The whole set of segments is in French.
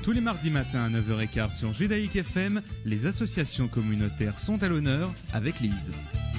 Tous les mardis matins à 9h15 sur Judaïque FM, les associations communautaires sont à l'honneur avec Lise.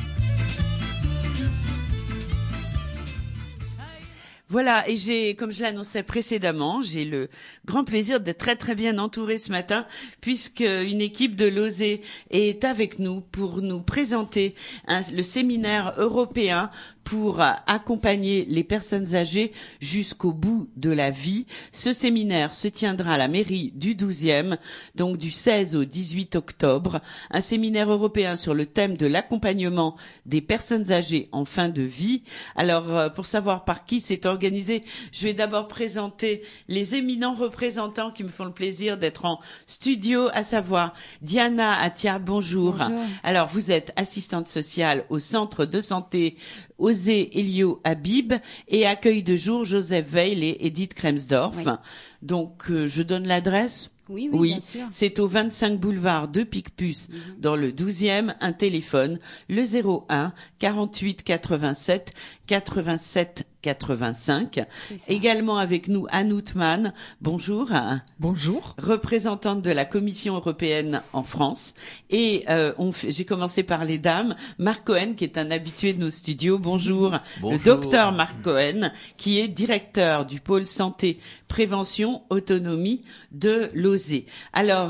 Voilà, et comme je l'annonçais précédemment, j'ai le grand plaisir d'être très très bien entourée ce matin, puisque une équipe de l'OSE est avec nous pour nous présenter le séminaire européen pour accompagner les personnes âgées jusqu'au bout de la vie. Ce séminaire se tiendra à la mairie du 12e, donc du 16 au 18 octobre. Un séminaire européen sur le thème de l'accompagnement des personnes âgées en fin de vie. Alors, pour savoir par qui c'est organisé, je vais d'abord présenter les éminents représentants qui me font le plaisir d'être en studio, à savoir Diana Attia, bonjour. Bonjour. Alors, vous êtes assistante sociale au centre de santé OSE Elio Habib et accueil de jour Joseph Veil et Edith Kremsdorf. Oui. Donc, je donne l'adresse. Oui, bien sûr. C'est au 25 boulevard de Picpus, dans le 12e, un téléphone, le 01 48 87 87 85. Également avec nous Anne Outman, bonjour. Bonjour. Représentante de la Commission européenne en France. Et j'ai commencé par les dames. Marc Cohen, qui est un habitué de nos studios, bonjour. Bonjour. Le docteur Marc Cohen, qui est directeur du pôle santé, prévention, autonomie de l'OSE. Alors,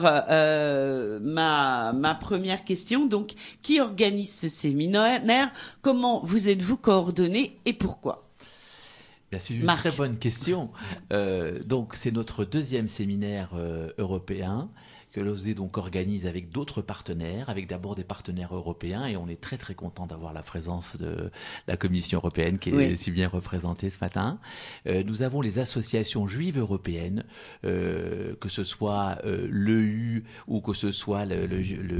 ma première question, donc, qui organise ce séminaire? Comment vous êtes-vous coordonnés et pourquoi? C'est une Marc. très bonne question. Donc, c'est notre deuxième séminaire européen que l'OSE donc organise avec d'autres partenaires, avec d'abord des partenaires européens, et on est très très content d'avoir la présence de la Commission européenne qui est si bien représentée ce matin. Nous avons les associations juives européennes, que ce soit l'EU ou que ce soit le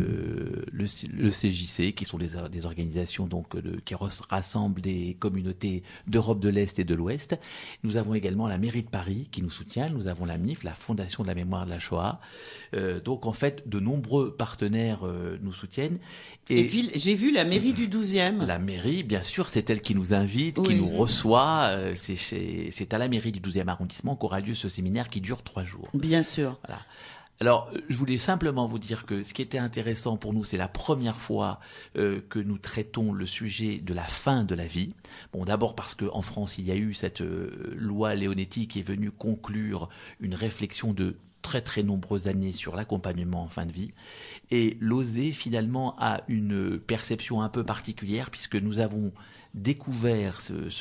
CJC, qui sont des organisations donc qui rassemblent des communautés d'Europe de l'Est et de l'Ouest. Nous avons également la mairie de Paris qui nous soutient. Nous avons la MIF, la Fondation de la mémoire de la Shoah. Donc en fait, de nombreux partenaires nous soutiennent. Et puis j'ai vu la mairie du 12e. La mairie, bien sûr, c'est elle qui nous invite, qui nous reçoit. C'est à la mairie du 12e arrondissement qu'aura lieu ce séminaire qui dure 3 jours. Bien sûr. Voilà. Alors, je voulais simplement vous dire que ce qui était intéressant pour nous, c'est la première fois que nous traitons le sujet de la fin de la vie. Bon, d'abord parce qu'en France, il y a eu cette loi Leonetti qui est venue conclure une réflexion de très très nombreuses années sur l'accompagnement en fin de vie, et l'OSE finalement a une perception un peu particulière puisque nous avons découvert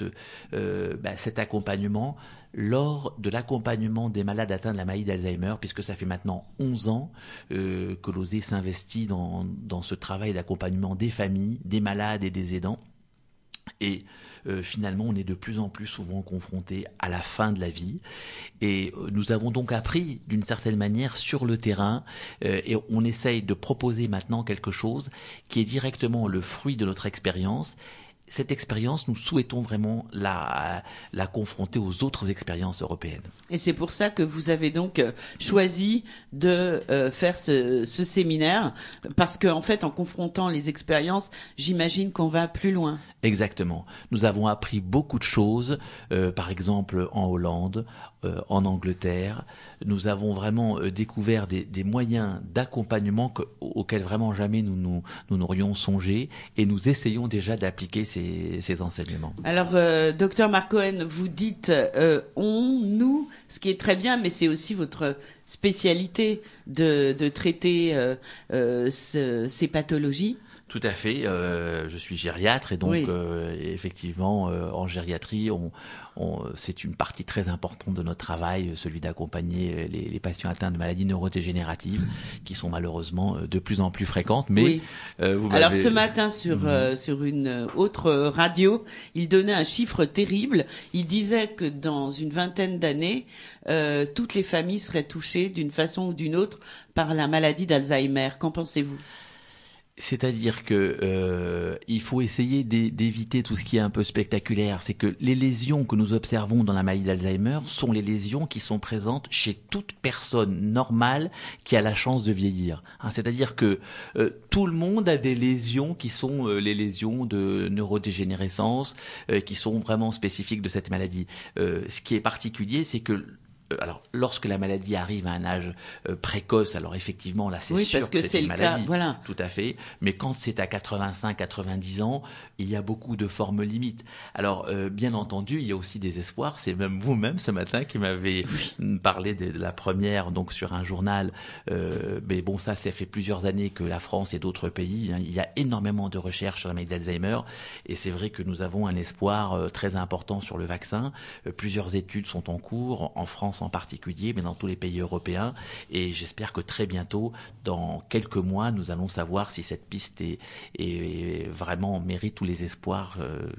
cet accompagnement lors de l'accompagnement des malades atteints de la maladie d'Alzheimer, puisque ça fait maintenant 11 ans que l'OSE s'investit dans ce travail d'accompagnement des familles, des malades et des aidants. Et finalement, on est de plus en plus souvent confronté à la fin de la vie. Et nous avons donc appris d'une certaine manière sur le terrain et on essaye de proposer maintenant quelque chose qui est directement le fruit de notre expérience. Cette expérience, nous souhaitons vraiment la confronter aux autres expériences européennes. Et c'est pour ça que vous avez donc choisi de faire ce séminaire, parce qu'en fait, en confrontant les expériences, j'imagine qu'on va plus loin. Exactement. Nous avons appris beaucoup de choses, par exemple en Hollande, en Angleterre. Nous avons vraiment découvert des moyens d'accompagnement auxquels vraiment jamais nous n'aurions songé, et nous essayons déjà d'appliquer ces enseignements. Alors, docteur Marc Cohen, vous dites nous, ce qui est très bien, mais c'est aussi votre spécialité de traiter ces pathologies. Tout à fait. Je suis gériatre et donc effectivement en gériatrie, c'est une partie très importante de notre travail, celui d'accompagner les patients atteints de maladies neurodégénératives qui sont malheureusement de plus en plus fréquentes. Mais alors ce matin sur une autre radio, il donnait un chiffre terrible. Il disait que dans une vingtaine d'années, toutes les familles seraient touchées d'une façon ou d'une autre par la maladie d'Alzheimer. Qu'en pensez-vous ? C'est-à-dire que il faut essayer d'éviter tout ce qui est un peu spectaculaire. C'est que les lésions que nous observons dans la maladie d'Alzheimer sont les lésions qui sont présentes chez toute personne normale qui a la chance de vieillir. C'est-à-dire que tout le monde a des lésions qui sont les lésions de neurodégénérescence, qui sont vraiment spécifiques de cette maladie. Ce qui est particulier, c'est que alors lorsque la maladie arrive à un âge précoce, alors effectivement là c'est sûr parce que c'est une maladie, cas, voilà. tout à fait. Mais quand c'est à 85, 90 ans, il y a beaucoup de formes limites. Alors bien entendu, il y a aussi des espoirs. C'est même vous-même ce matin qui m'avez parlé de la première, donc sur un journal. Mais bon, ça fait plusieurs années que la France et d'autres pays, hein, il y a énormément de recherches sur la maladie d'Alzheimer, et c'est vrai que nous avons un espoir très important sur le vaccin. Plusieurs études sont en cours, en France en particulier, mais dans tous les pays européens, et j'espère que très bientôt, dans quelques mois, nous allons savoir si cette piste est vraiment mérite tous les espoirs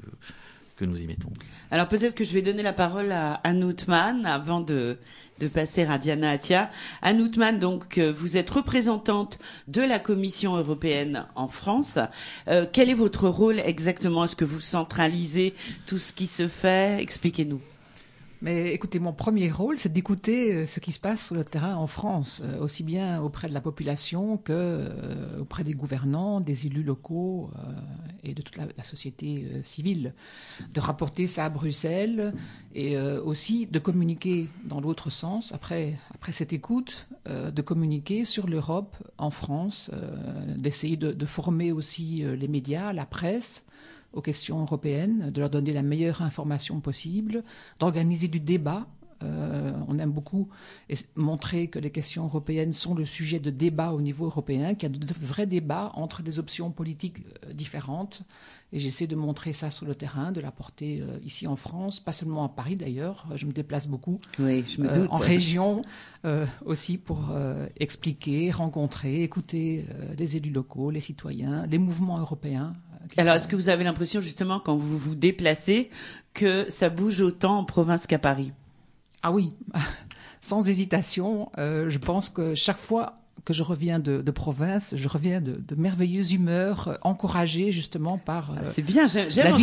que nous y mettons. Alors peut-être que je vais donner la parole à Anne Houtman avant de passer à Diana Atia. Anne Houtman, donc vous êtes représentante de la Commission européenne en France. Quel est votre rôle exactement? Est-ce que vous centralisez tout ce qui se fait? Expliquez-nous. Mais écoutez, mon premier rôle, c'est d'écouter ce qui se passe sur le terrain en France, aussi bien auprès de la population que auprès des gouvernants, des élus locaux et de toute la société civile. De rapporter ça à Bruxelles et aussi de communiquer dans l'autre sens, après cette écoute, de communiquer sur l'Europe en France, d'essayer de former aussi les médias, la presse, aux questions européennes, de leur donner la meilleure information possible, d'organiser du débat. On aime beaucoup montrer que les questions européennes sont le sujet de débat au niveau européen, qu'il y a de vrais débats entre des options politiques différentes. Et j'essaie de montrer ça sur le terrain, de l'apporter ici en France, pas seulement à Paris d'ailleurs. Je me déplace beaucoup en région aussi pour expliquer, rencontrer, écouter les élus locaux, les citoyens, les mouvements européens. Alors, est-ce que vous avez l'impression, justement, quand vous vous déplacez, que ça bouge autant en province qu'à Paris? Ah oui, sans hésitation. Je pense que chaque fois que je reviens de province, je reviens de merveilleuse humeur, encouragée justement par c'est bien, j'aime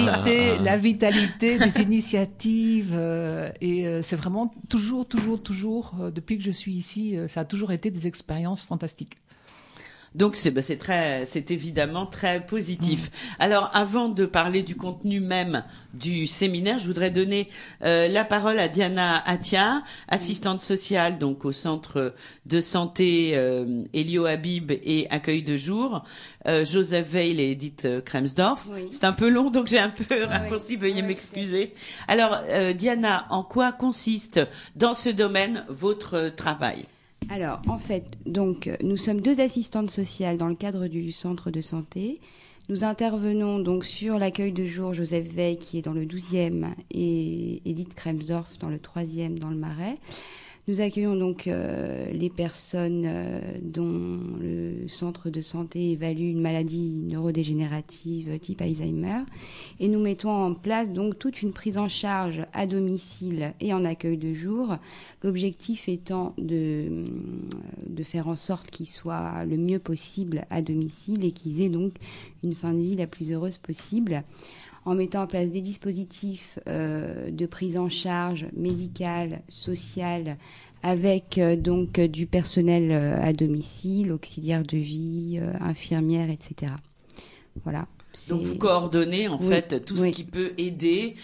la vitalité des initiatives. Et c'est vraiment toujours, depuis que je suis ici, ça a toujours été des expériences fantastiques. Donc c'est évidemment très positif. Alors avant de parler du contenu même du séminaire, je voudrais donner la parole à Diana Atia, assistante sociale donc au centre de santé Elio Habib et accueil de jour. Joseph Weil et Edith Kremsdorf. Oui. C'est un peu long donc j'ai un peu raccourci, veuillez m'excuser. Alors Diana, en quoi consiste dans ce domaine votre travail ? Alors, en fait, donc, nous sommes 2 assistantes sociales dans le cadre du centre de santé. Nous intervenons donc sur l'accueil de jour Joseph Weil qui est dans le 12e et Edith Kremsdorf dans le 3e dans le Marais. Nous accueillons donc les personnes dont le centre de santé évalue une maladie neurodégénérative type Alzheimer et nous mettons en place donc toute une prise en charge à domicile et en accueil de jour. L'objectif étant de faire en sorte qu'ils soient le mieux possible à domicile et qu'ils aient donc une fin de vie la plus heureuse possible, en mettant en place des dispositifs de prise en charge médicale, sociale, avec donc du personnel à domicile, auxiliaire de vie, infirmière, etc. Voilà. Donc vous coordonnez en fait tout ce qui peut aider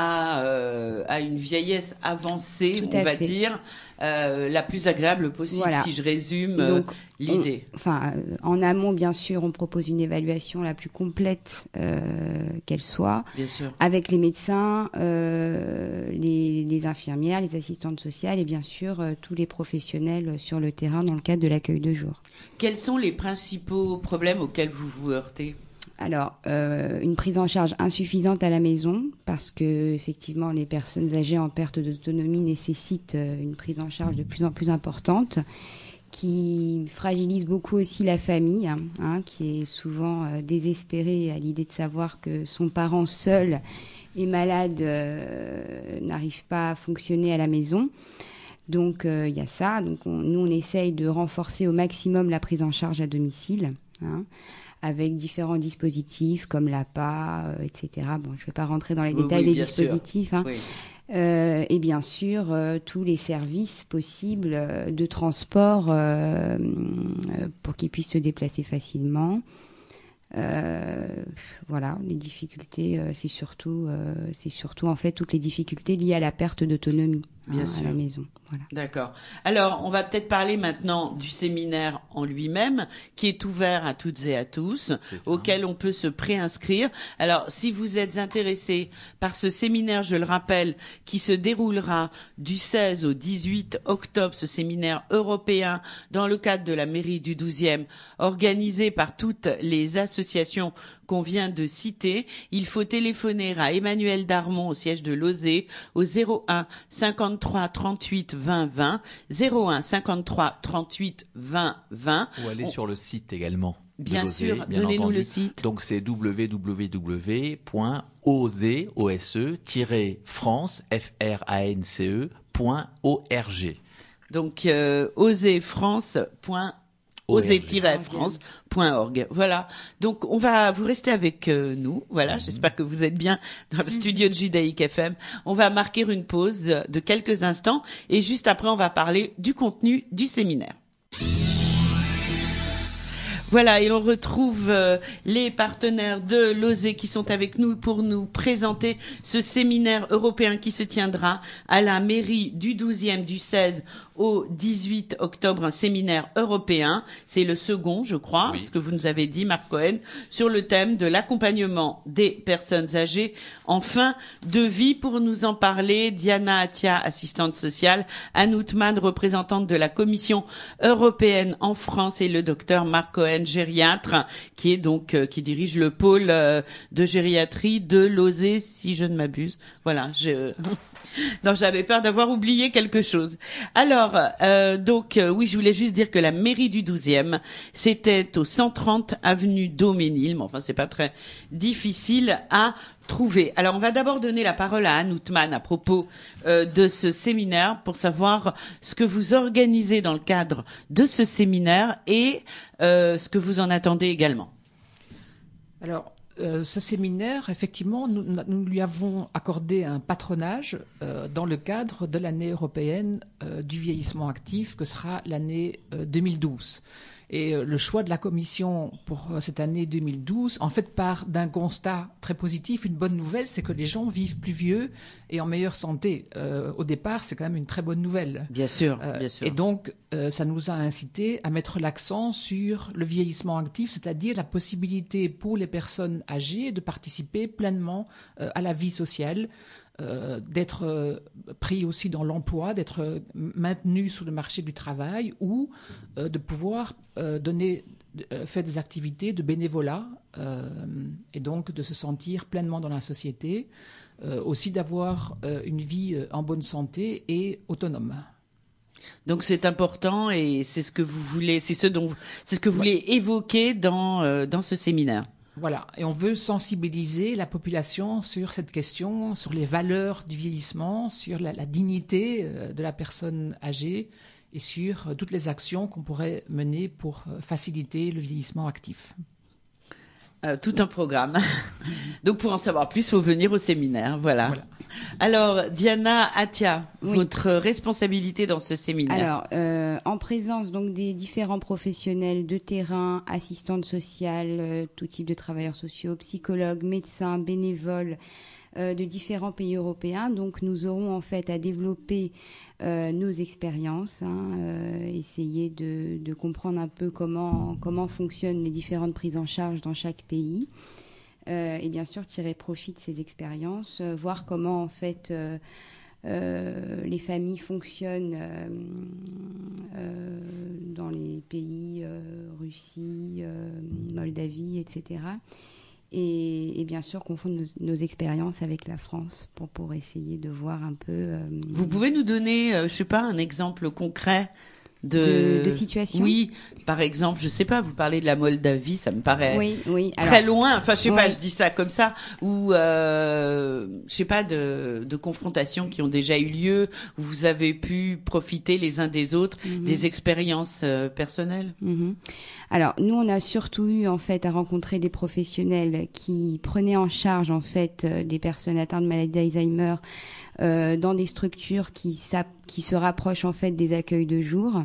à une vieillesse avancée, on va dire, la plus agréable possible, voilà. Si je résume l'idée. En amont, bien sûr, on propose une évaluation la plus complète qu'elle soit, bien sûr. Avec les médecins, les infirmières, les assistantes sociales et bien sûr tous les professionnels sur le terrain dans le cadre de l'accueil de jour. Quels sont les principaux problèmes auxquels vous vous heurtez ? Alors, une prise en charge insuffisante à la maison, parce que effectivement, les personnes âgées en perte d'autonomie nécessitent une prise en charge de plus en plus importante, qui fragilise beaucoup aussi la famille, qui est souvent désespérée à l'idée de savoir que son parent seul et malade n'arrive pas à fonctionner à la maison. Donc, il y a ça. Donc, nous, on essaye de renforcer au maximum la prise en charge à domicile, avec différents dispositifs comme l'APA, etc. Bon, je ne vais pas rentrer dans les détails des dispositifs. Et bien sûr, tous les services possibles de transport pour qu'ils puissent se déplacer facilement. Voilà, les difficultés, c'est surtout en fait toutes les difficultés liées à la perte d'autonomie. Bien sûr. à la maison. Voilà. D'accord. Alors, on va peut-être parler maintenant du séminaire en lui-même, qui est ouvert à toutes et à tous, auquel on peut se préinscrire. Alors, si vous êtes intéressé par ce séminaire, je le rappelle, qui se déroulera du 16 au 18 octobre, ce séminaire européen dans le cadre de la mairie du 12e, organisé par toutes les associations qu'on vient de citer, il faut téléphoner à Emmanuel Darmon au siège de l'OSE au 01 53 38 20 20, 01 53 38 20 20. Ou aller sur le site également. Bien sûr, donnez-nous le site. Donc c'est www.osez-france.org. Donc osez-france.org. Voilà. Donc on va vous rester avec nous. Voilà. J'espère que vous êtes bien dans le studio de Judaïque FM. On va marquer une pause de quelques instants et juste après on va parler du contenu du séminaire. Voilà, et on retrouve les partenaires de l'OSE qui sont avec nous pour nous présenter ce séminaire européen qui se tiendra à la mairie du 12e du 16 au 18 octobre, un séminaire européen. C'est le second, je crois, ce que vous nous avez dit, Marc Cohen, sur le thème de l'accompagnement des personnes âgées en fin de vie. Pour nous en parler, Diana Atia, assistante sociale, Anne Outman, représentante de la Commission européenne en France, et le docteur Marc Cohen, gériatre, qui est donc qui dirige le pôle de gériatrie de l'OSE, si je ne m'abuse. Voilà, non, j'avais peur d'avoir oublié quelque chose. Alors, oui, je voulais juste dire que la mairie du 12e, c'était au 130 avenue Daumesnil, mais enfin, c'est pas très difficile à trouver. Alors, on va d'abord donner la parole à Anne Outman à propos de ce séminaire pour savoir ce que vous organisez dans le cadre de ce séminaire et ce que vous en attendez également. Alors, ce séminaire, effectivement, nous lui avons accordé un patronage dans le cadre de l'année européenne du vieillissement actif, que sera l'année 2012. Et le choix de la Commission pour cette année 2012, en fait, part d'un constat très positif. Une bonne nouvelle, c'est que les gens vivent plus vieux et en meilleure santé. Au départ, c'est quand même une très bonne nouvelle. Bien sûr, bien sûr. Et donc, ça nous a incité à mettre l'accent sur le vieillissement actif, c'est-à-dire la possibilité pour les personnes âgées de participer pleinement à la vie sociale, d'être pris aussi dans l'emploi, d'être maintenu sur le marché du travail ou de pouvoir faire des activités de bénévolat et donc de se sentir pleinement dans la société, aussi d'avoir une vie en bonne santé et autonome. Donc c'est important et c'est ce que vous voulez, c'est ce que vous voulez évoquer dans ce séminaire. Voilà, et on veut sensibiliser la population sur cette question, sur les valeurs du vieillissement, sur la dignité de la personne âgée et sur toutes les actions qu'on pourrait mener pour faciliter le vieillissement actif. Tout un programme. Donc pour en savoir plus, il faut venir au séminaire. Voilà. Alors, Diana Atia, votre responsabilité dans ce séminaire. Alors, en présence donc des différents professionnels de terrain, assistantes sociales, tout type de travailleurs sociaux, psychologues, médecins, bénévoles de différents pays européens. Donc, nous aurons en fait à développer nos expériences, essayer de comprendre un peu comment fonctionnent les différentes prises en charge dans chaque pays. Et bien sûr tirer profit de ces expériences, voir comment en fait les familles fonctionnent dans les pays Russie, Moldavie, etc. Et bien sûr confondre nos expériences avec la France pour essayer de voir un peu. Vous pouvez nous donner, je sais pas, un exemple concret de situation. Oui, par exemple, je sais pas, vous parlez de la Moldavie, ça me paraît très Alors, loin. Enfin, je sais pas, je dis ça comme ça, ou je sais pas de confrontations qui ont déjà eu lieu, où vous avez pu profiter les uns des autres des expériences personnelles. Alors, nous, on a surtout eu en fait à rencontrer des professionnels qui prenaient en charge en fait des personnes atteintes de maladie d'Alzheimer dans des structures qui se rapprochent en fait des accueils de jour,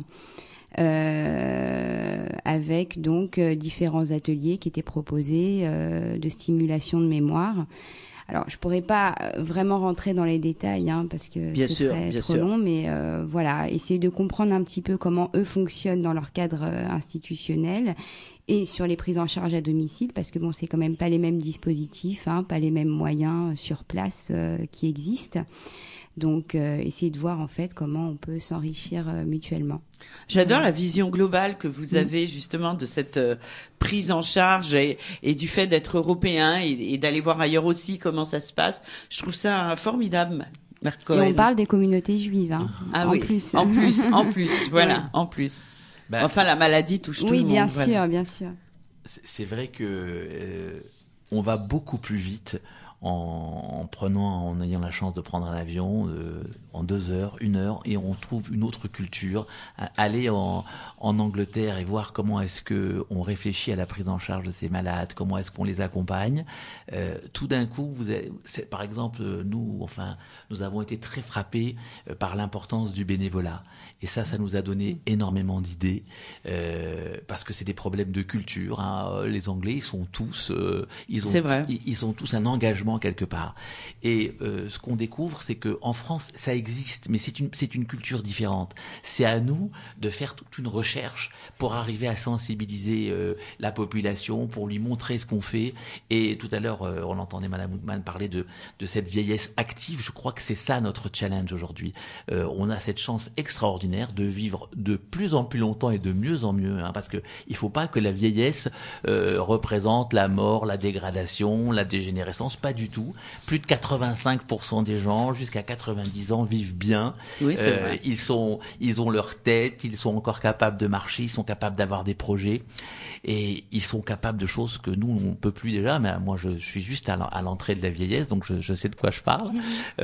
avec donc différents ateliers qui étaient proposés de stimulation de mémoire. Alors, je pourrais pas vraiment rentrer dans les détails, parce que ce serait trop long, mais voilà, essayer de comprendre un petit peu comment eux fonctionnent dans leur cadre institutionnel et sur les prises en charge à domicile, parce que bon, c'est quand même pas les mêmes dispositifs, pas les mêmes moyens sur place qui existent. Donc, essayer de voir en fait comment on peut s'enrichir mutuellement. J'adore la vision globale que vous avez justement de cette prise en charge et du fait d'être européen et d'aller voir ailleurs aussi comment ça se passe. Je trouve ça formidable. Et on parle des communautés juives, Ah en oui, plus. en plus, voilà, en plus. Enfin, la maladie touche tout le monde. Oui, bien sûr, bien sûr. C'est vrai que on va beaucoup plus vite en ayant la chance de prendre un avion en 2 heures, 1 heure, et on trouve une autre culture. Aller en Angleterre et voir comment est-ce que on réfléchit à la prise en charge de ces malades, comment est-ce qu'on les accompagne. Tout d'un coup, par exemple, nous avons été très frappés par l'importance du bénévolat. Et ça nous a donné énormément d'idées, parce que c'est des problèmes de culture. Les Anglais, ils sont tous, ils ont tous un engagement quelque part. Et ce qu'on découvre, c'est que en France, ça existe, mais c'est une culture différente. C'est à nous de faire toute une recherche pour arriver à sensibiliser la population, pour lui montrer ce qu'on fait. Et tout à l'heure, on entendait Madame Houtman parler de cette vieillesse active. Je crois que c'est ça notre challenge aujourd'hui. On a cette chance extraordinaire de vivre de plus en plus longtemps et de mieux en mieux, parce que il faut pas que la vieillesse représente la mort, la dégradation, la dégénérescence. Pas du tout. Plus de 85% des gens jusqu'à 90 ans vivent bien. Oui, c'est vrai. Ils ont leur tête, ils sont encore capables de marcher, ils sont capables d'avoir des projets et ils sont capables de choses que nous on peut plus déjà. Mais moi je suis juste à l'entrée de la vieillesse, donc je sais de quoi je parle.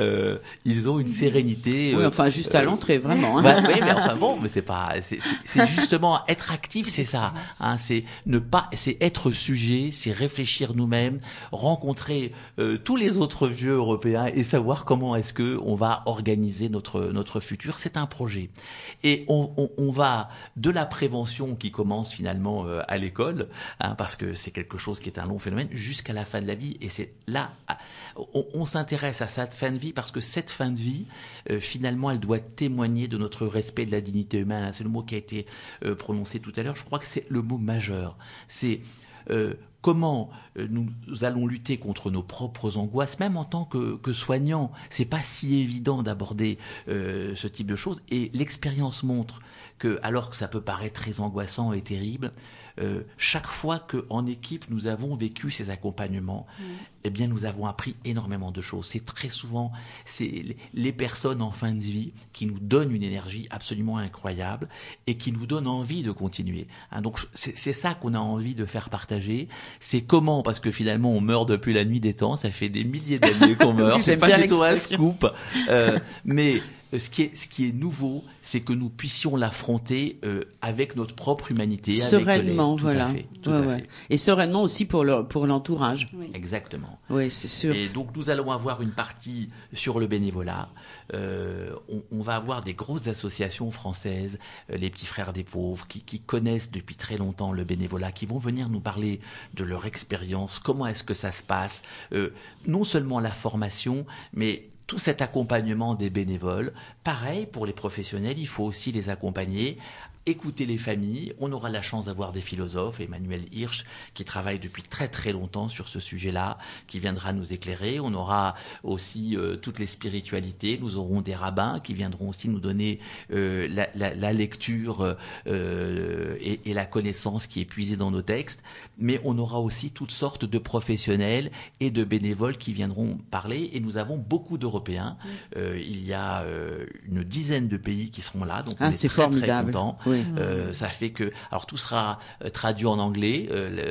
Ils ont une sérénité. Oui, enfin juste à l'entrée, vraiment. Oui, mais enfin bon, mais c'est justement être actif, c'est ça. C'est être sujet, c'est réfléchir nous-mêmes, rencontrer tous les autres vieux européens et savoir comment est-ce que on va organiser notre futur. C'est un projet. Et on va de la prévention qui commence finalement à l'école, parce que c'est quelque chose qui est un long phénomène, jusqu'à la fin de la vie. Et c'est là, on s'intéresse à cette fin de vie parce que cette fin de vie, finalement, elle doit témoigner de notre respect de la dignité humaine. C'est le mot qui a été prononcé tout à l'heure. Je crois que c'est le mot majeur. C'est comment nous allons lutter contre nos propres angoisses, même en tant que soignants. C'est pas si évident d'aborder ce type de choses. Et l'expérience montre que, alors que ça peut paraître très angoissant et terrible, chaque fois qu'en équipe nous avons vécu ces accompagnements, eh bien nous avons appris énormément de choses. C'est très souvent les personnes en fin de vie qui nous donnent une énergie absolument incroyable et qui nous donnent envie de continuer. Donc c'est ça qu'on a envie de faire partager. C'est comment, parce que finalement on meurt depuis la nuit des temps, ça fait des milliers d'années qu'on meurt. C'est pas du tout un scoop, mais ce qui est nouveau, c'est que nous puissions l'affronter avec notre propre humanité, sereinement, avec voilà. Tout à fait. Et sereinement aussi pour l'entourage. Oui. Exactement. Oui, c'est sûr. Et donc nous allons avoir une partie sur le bénévolat. On va avoir des grosses associations françaises, les Petits Frères des Pauvres, qui connaissent depuis très longtemps le bénévolat, qui vont venir nous parler de leur expérience, comment est-ce que ça se passe, non seulement la formation, mais tout cet accompagnement des bénévoles. Pareil, pour les professionnels, il faut aussi les accompagner, écouter les familles. On aura la chance d'avoir des philosophes, Emmanuel Hirsch, qui travaille depuis très très longtemps sur ce sujet-là, qui viendra nous éclairer. On aura aussi toutes les spiritualités. Nous aurons des rabbins qui viendront aussi nous donner la lecture et la connaissance qui est puisée dans nos textes. Mais on aura aussi toutes sortes de professionnels et de bénévoles qui viendront parler. Et nous avons beaucoup d'Européens. Il y a une dizaine de pays qui seront là, donc on est très formidable. très contents. Oui. Ça fait que, alors tout sera traduit en anglais.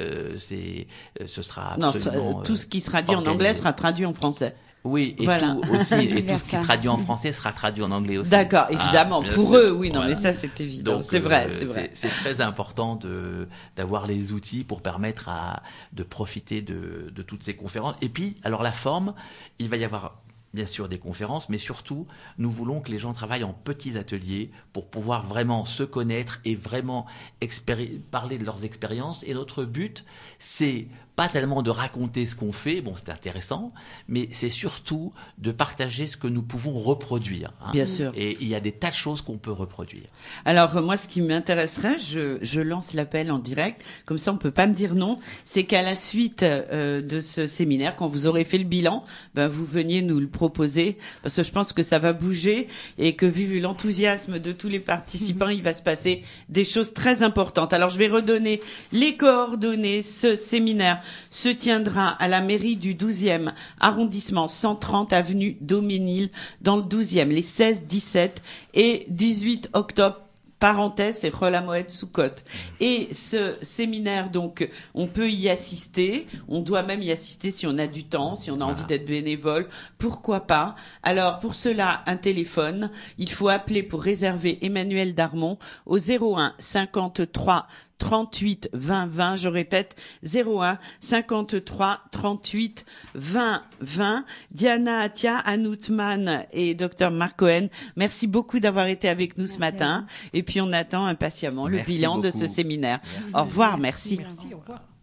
Ce sera absolument tout ce qui sera dit organisé. en anglais sera traduit en français. Oui, et voilà. tout aussi, et tout ce qui sera dit en français sera traduit en anglais aussi. D'accord, évidemment, pour sûr. eux, oui, non, Voilà. mais ça c'est évident. Donc, c'est vrai, c'est vrai. C'est très important d'avoir les outils pour permettre de profiter de toutes ces conférences. Et puis, alors la forme, il va y avoir bien sûr des conférences, mais surtout, nous voulons que les gens travaillent en petits ateliers pour pouvoir vraiment se connaître et vraiment parler de leurs expériences. Et notre but, c'est pas tellement de raconter ce qu'on fait, bon c'est intéressant, mais c'est surtout de partager ce que nous pouvons reproduire. Hein. Bien sûr. Et il y a des tas de choses qu'on peut reproduire. Alors moi, ce qui m'intéresserait, je lance l'appel en direct, comme ça on peut pas me dire non, c'est qu'à la suite de ce séminaire, quand vous aurez fait le bilan, vous veniez nous le proposer, parce que je pense que ça va bouger et que vu l'enthousiasme de tous les participants, il va se passer des choses très importantes. Alors je vais redonner les coordonnées. Ce séminaire se tiendra à la mairie du 12e arrondissement, 130 avenue Daumesnil, dans le 12e, les 16, 17 et 18 octobre. Parenthèse, c'est Chol HaMoed Sukkot. Et ce séminaire, donc, on peut y assister. On doit même y assister si on a du temps, si on a envie d'être bénévole. Pourquoi pas? Alors, pour cela, un téléphone. Il faut appeler pour réserver Emmanuel Darmon au 01 53 38 20 20, je répète, 01 53 38 20 20. Diana Atia, Anoutman et Dr Marc Cohen, merci beaucoup d'avoir été avec nous ce matin. Et puis on attend impatiemment le bilan de ce séminaire. Au revoir, merci. Merci, au revoir.